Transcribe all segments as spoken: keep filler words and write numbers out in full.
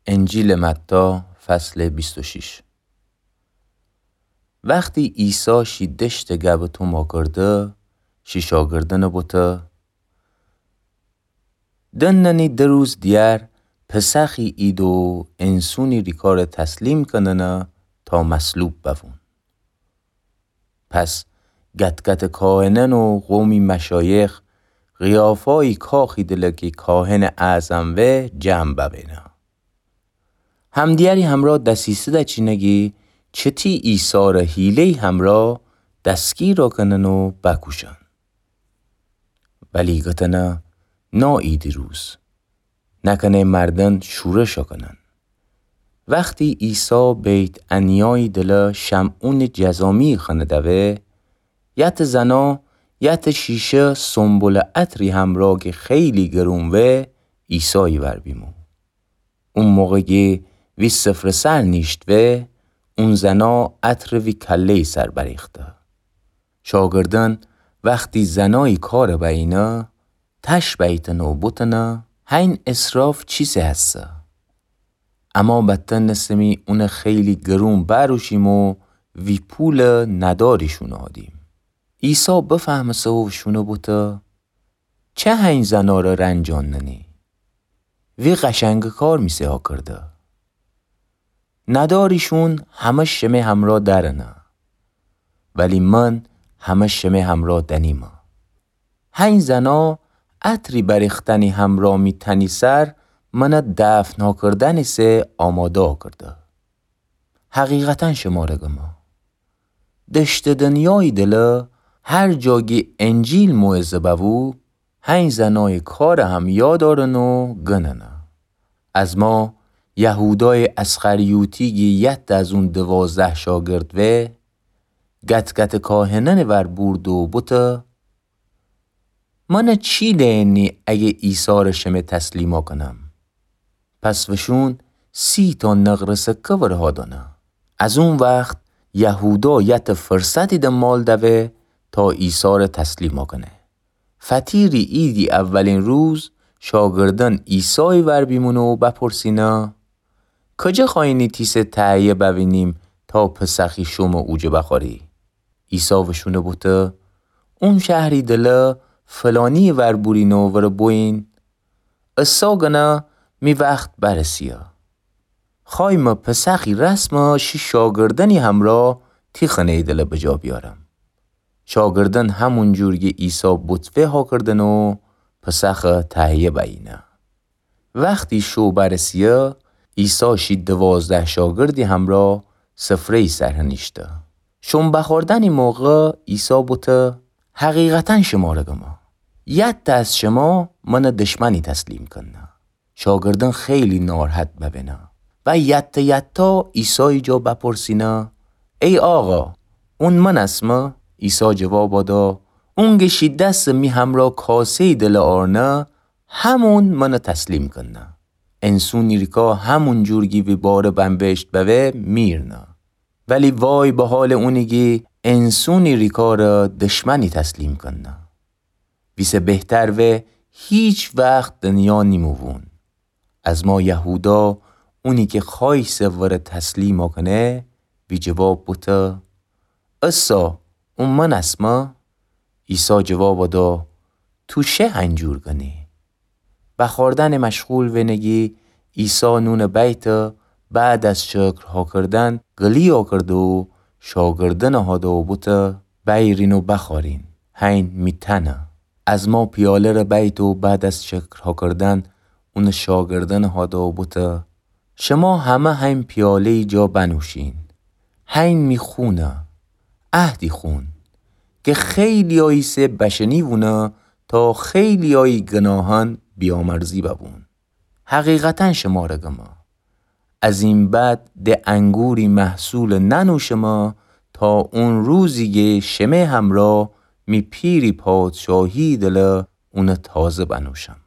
انجیل متی فصل بیست و شش. وقتی عیسی شیدشت گب تو ما کرده شیشاگردن بوده دننی دروز دیار پسخی ایدو انسونی ریکار تسلیم کننه تا مسلوب بفون. پس گتگت کاهنن و قومی مشایخ غیافای کاخی دلکی کاهن اعظم و جمع ببینه. همدیاری همراه دسیسه دا چینگی چتی عیسی را حیله همراه دستگیر را کنن و بکوشن. ولی گتنه نا ایدی روز نکنه مردن شورش کنن. وقتی عیسی بیت انیای دل شمعون جزامی خندوه یت زنا یت شیشه سنبول عطری همراه که خیلی گرون و عیسی ور بیمو. اون موقع که وی سفر سر نیشت و اون زنا عطر وی کله سر بریخته. شاگردن وقتی زنای کار بینه تش بیتن و بوتنه هین اسراف چیزی هسته. اما بدتن نسمی اون خیلی گرون بروشیم و وی پول نداریشون آدیم. عیسی بفهمه سو شونه بوته چه هین زنا را رنجان ننی؟ وی قشنگ کار میسه ها کرده. نداریشون همه شمه همراه درنه ولی من همه شمه همراه دنیمه. هین زنا عطری بریختنی همراه می تنی سر من دفن ها کردنی سه آماده ها کرده. حقیقتا شماره ما دشت دنیای دل هر جاگی انجیل موعظه بوو هین زنای کار هم یادارن و گننه. از ما یهودای اسخریوتیگی یت از اون دوازده شاگرد و گت گت کاهنن ور برد و بوته من چی لینی اگه عیسی را شمه تسلیما کنم؟ پس وشون سی تا نقره سکه ورها دانه. از اون وقت یهودا یت فرصتی ده مال دوه تا عیسی را تسلیما کنه. فتیری ایدی اولین روز شاگردن عیسی ور بیمونه و بپرسینه کجا خواهینی تیس تهیه ببینیم تا پسخی شما اوجه بخوری؟ عیسی وشونه بوده اون شهری دل فلانی ور بورینو ور بوین اسا گنه می وقت برسیه. خواهیم پسخی رسم شی شاگردنی همراه تی خنه دل بجا بیارم. شاگردن همون جورگی عیسی بطفه ها کردن و پسخ تهیه بینه. وقتی شو برسیه عیسی شی دوازده شاگردی همراه سفره سرهنیشته. شون بخوردنی موقع عیسی بوده حقیقتا شما رگه ما یت از شما من دشمنی تسلیم کنه. شاگردن خیلی ناراحت ببینه و یت یتا عیسی جا بپرسینه ای آقا اون من اسمه؟ عیسی جواب داد اونگشی دست می همراه کاسه دل آرنه همون من تسلیم کنه. انسونی ریکا همون جورگی وی بار بنبشت بوه میرنه. ولی وای به حال اونیگی انسونی ریکا را دشمنی تسلیم کنه. بیسه بهتر و هیچ وقت دنیا نیموون. از ما یهودا اونی که خواهی سوار تسلیم کنه بی جواب بوده اسا اون من اسمه؟ عیسی جواب دا تو شه هنجور گنی؟ بخوردن مشغول و نگی عیسی نون بیت بعد از شکرها کردن گلی ها کرد و شاگردن ها دا بوده بیرین و بخارین هین میتنه. از ما پیاله را بیت و بعد از شکرها کردن اون شاگردن ها دا بوده شما همه هین پیاله جا بنوشین. هین میخونه عهدی خون که خیلی آیی سه بشنی وونه تا خیلی آیی گناهان بیامرزی ببون. حقیقتا شما رگه ما از این بعد ده انگوری محصول ننوش ما تا اون روزی شمه همراه می پیری پادشاهی دل اون تازه بنوشم.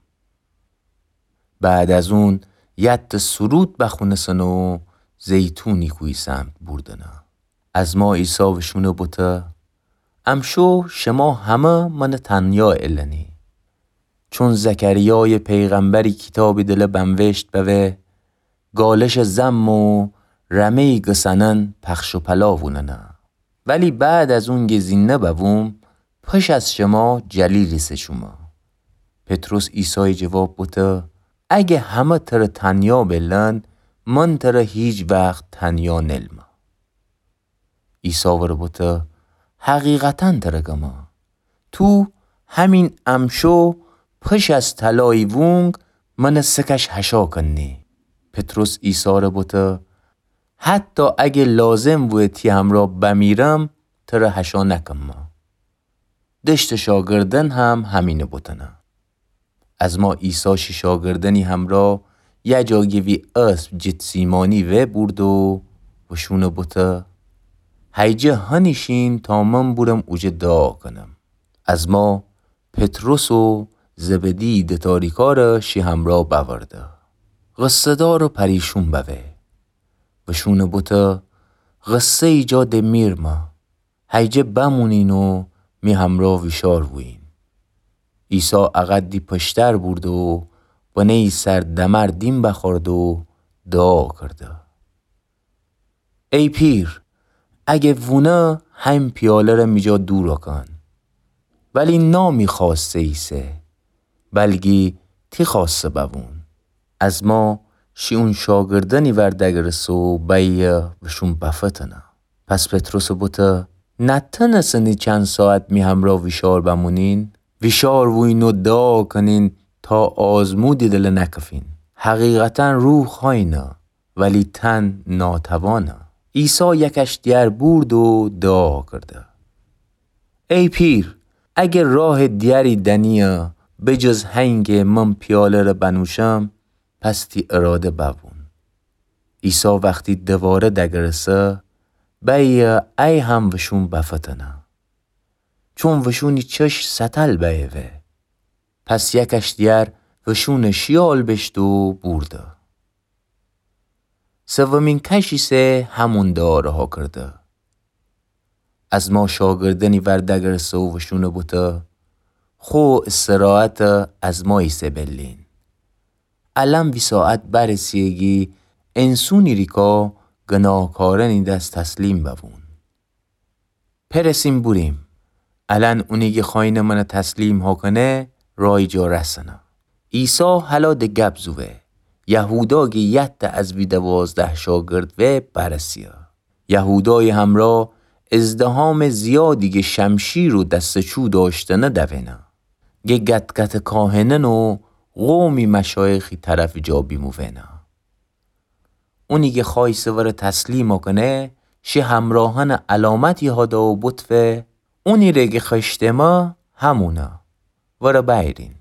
بعد از اون یت سرود بخونه سنو زیتونی کوی سمت بردنه. از ما عیسی وشونه بوده امشو شما همه من تنیا الانی چون زکریای پیغمبری کتابی دل بنوشت بوه گالش زم و رمی گسنن پخش و پلاووننا. ولی بعد از اون گزینه بووم پش از شما جلیلی سه شما. پتروس عیسی جواب بوده اگه همه تر تنیا بلن من تر هیچ وقت تنیا نلما. عیسی ور بوده حقیقتاً ترگما. تو همین امشو پش از تلای وونگ من سکش هشا کنی. پتروس عیسی را بوده حتی اگه لازم بویتی همرا بمیرم تر هشا نکم ما. دشت شاگردن هم همینه بودنه. از ما عیسی شاگردنی همرا یه جاگیوی اسب جت سیمانی و برد و وشونه بوده هیجه هنیشین تا من بورم اوجه دعا کنم. از ما پتروس و زبدی دتاریکار شی همرا بورده. غصه دار و پریشون بوه. وشونه بوده غصه ایجاد میر ما. هیجه بمونین و می همرا ویشار بوین. عیسی اقدی پشتر برد و بنی سر دمر دیم بخورد و دعا کرده. ای پیر اگه وونه هم پیاله را میجا دورا کن. ولی نامی خواسته ایسه بلگی تی خواسته ببون. از ما شی اون شاگردنی وردگرسو بایه وشون بفتنه. پس پتروس بوده نتنسنی چند ساعت می همرا ویشار بمونین. ویشار وین و دعا کنین تا آزمودی دل نکفین. حقیقتا روح خواینه ولی تن ناتوانه. عیسی یکش دیگر برد و دعا کرده. ای پیر اگر راه دیاری دنیا بجز هنگ من پیاله را بنوشم پس تی اراده ببون. عیسی وقتی دواره دگرسه بایه ای هم وشون بفتنه. چون وشونی چش ستل بایوه. پس یکش دیگر وشون شیال بشت و برده. سومین کشی سه همون داره ها کرده. از ما شاگردنی وردگرسه و وشونه بوده خو استراحت از ما ایسه بلین. علم بی ساعت برسیگی انسونی ریکا گناهکارنی دست تسلیم ببون. پرسیم بوریم. الان اونی که خواین من تسلیم ها کنه رای جا رسنه. عیسی حالا ده گب زوه. یهودا گی یت از بی دوازده شاگرد و برسیه. یهودای همراه ازدهام زیادی که شمشیر و دستچو داشتنه دوینه. گه گت گت کاهنن و قومی مشایخی طرف جا بیموینه. اونی که خواهی سور تسلیم کنه شی همراهن علامتی هادا و بطفه اونی رگه خشتما همونه ورا بایرین.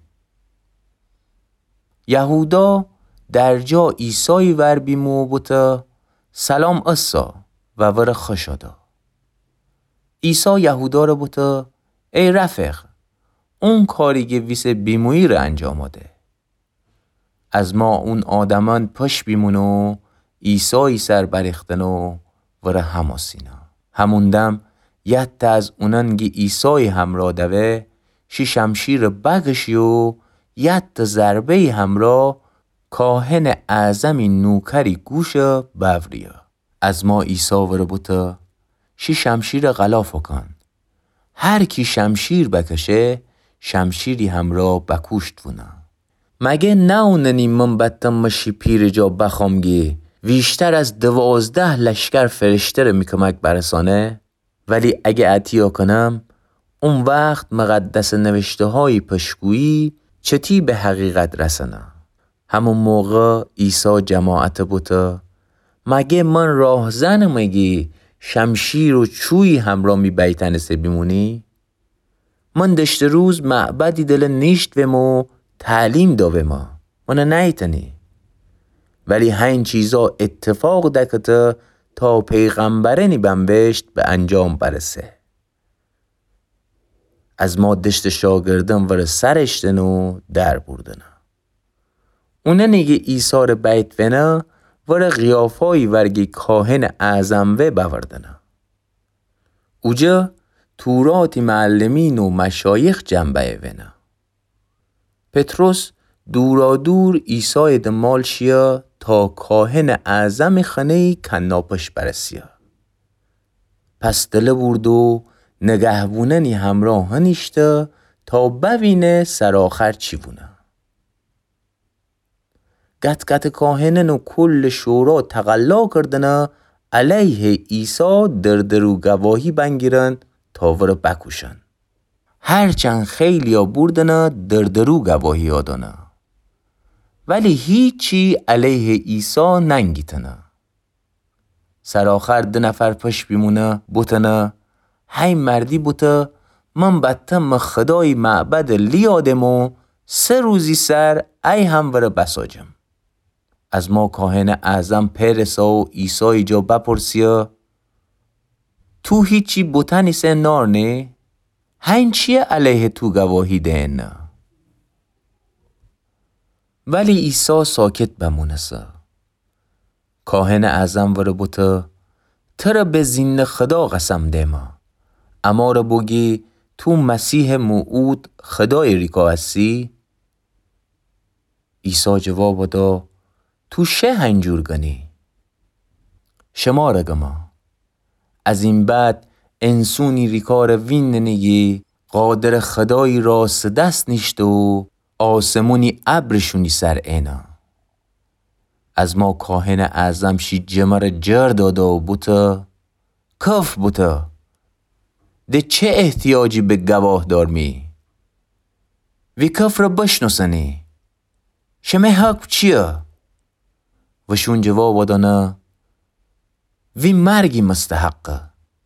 یهودا در جا عیسی ور بیمو بوده سلام اسا و ور خشادا. عیسی یهودا رو بوده ای رفیق اون کاری که ویس بیمویی رو انجام آده. از ما اون آدمان پش بیمونو عیسی سر بریختن و ور هماسینا. همون دم یت از اوننگی عیسی همراه دوه شی شمشیر بگشی و یت ضربه همراه کاهن اعظمی نوکری گوش بوریا. از ما عیسی ور بوده شی شمشیر غلاف کن. هر کی شمشیر بکشه شمشیری همراه بکوشت وونه. مگه نه اوننی من بطم مشی پیر جا بخوامگی ویشتر از دوازده لشکر فرشته رو میکمک برسانه. ولی اگه عطیا کنم اون وقت مقدس نوشته های پشگویی چتی به حقیقت رسنه. همون موقع عیسی جماعت بوده مگه من راه زن مگی شمشیر و چوی همراه می بیتنسه بیمونی؟ من دشت روز معبدی دل نیشت ومو تعلیم داوه ما من نیتنی. ولی هین چیزا اتفاق دکته تا پیغمبرنی بنبشت به انجام برسه. از ما دشت شاگردن ور سرشتن و در بردن. اونه نگه ایثار بیت ونه ور غیافایی ورگی کاهن اعظم و بوردن. اوجا توراتی معلمین و مشایخ جنبه ونه. پتروس دورا دور عیسی دمال شیا تا کاهن اعظم خانه کناپش برسیه. پس دل برد و نگهبوننی همراه هنیشته تا ببینه سرآخر چی بونه. گت گت کاهنن و کل شورا تقلا کردن علیه عیسی در درو گواهی بنگیرن تا ور بکوشن. هرچند خیلی ها بردن در درو گواهی آدانه ولی هیچی علیه عیسی ننگیتنه. سرآخر ده نفر پش بیمونه بوتنه هی مردی بوته من بطم خدای معبد لی آدم و سه روزی سر ای هم ور بساجم. از ما کاهن اعظم پرسا و عیسی جا بپرسیه تو هیچی بوتنی سه نار نه؟ هین چیه علیه تو گواهی دهنه؟ ولی عیسی ساکت بمونسه. کاهن اعظم ور بوته تر به زین خدا قسم دیما اما را بگی تو مسیح موعود خدای ریکا هستی؟ عیسی جواب دا تو شه هنجور گنی؟ شما را گما از این بعد انسونی ریکار وین ننگی قادر خدایی را سدست نیشت و آسمونی ابرشونی سر اینا. از ما کاهن اعظم شی جمر جر داده و بوته کف بوته ده چه احتیاجی به گواه دارمی؟ وی کف را بشنسنی شمه حق چیه؟ وشون جواب دانه وی مرگی مستحقه.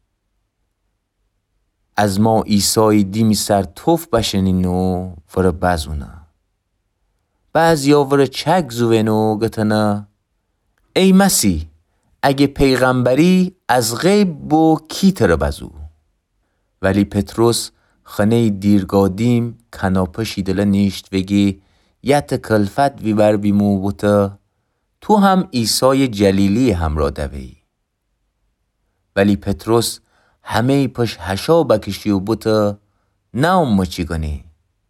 از ما عیسی دیمی سر توف بشنین و ور بزونه. بعضی ها ور چک زوین و گتنه ای مسیح اگه پیغمبری از غیب بو کی تر بزو. ولی پتروس خانه دیرگاه دیم کناپشی دل نیشت وگی یت کلفت وی بر بیمو بوته تو هم عیسی جلیلی همراه دوی. ولی پتروس همه پش هشا بکشی و بوته نه ام چی گنی.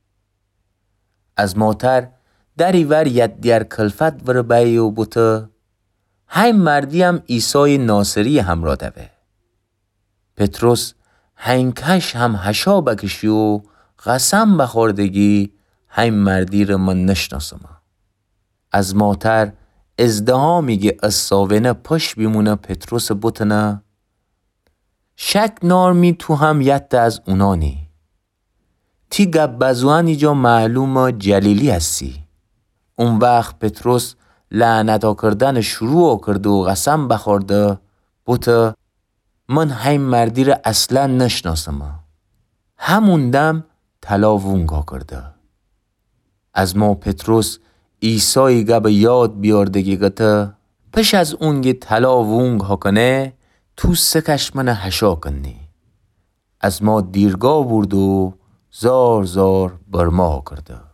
از ماتر دری ور ید دیر کلفت ور بایی و بوته هی مردی هم عیسی ناصری همراه دوه. پتروس هنکش هم هشا بکشی و قسم بخوردگی هی مردی رو من نشناسم. از ماتر ازدهامی گه اصاوینه پش بیمونه پتروس بوتنه شک نارمی تو هم یت از اونانی تی گبزوانی جا معلوم جلیلی هستی. اون وقت پتروس لعنتا کردن شروع کرد و قسم بخورده بوته من هی مردی را اصلا نشناسم. همون دم تلاوونگا کرده. از ما پتروس عیسی گب یاد بیاردگی گته پش از اونگی تلاوونگ ها کنه تو سکش من هشا کنی. از ما دیرگاه برد و زار زار بر ما کرده.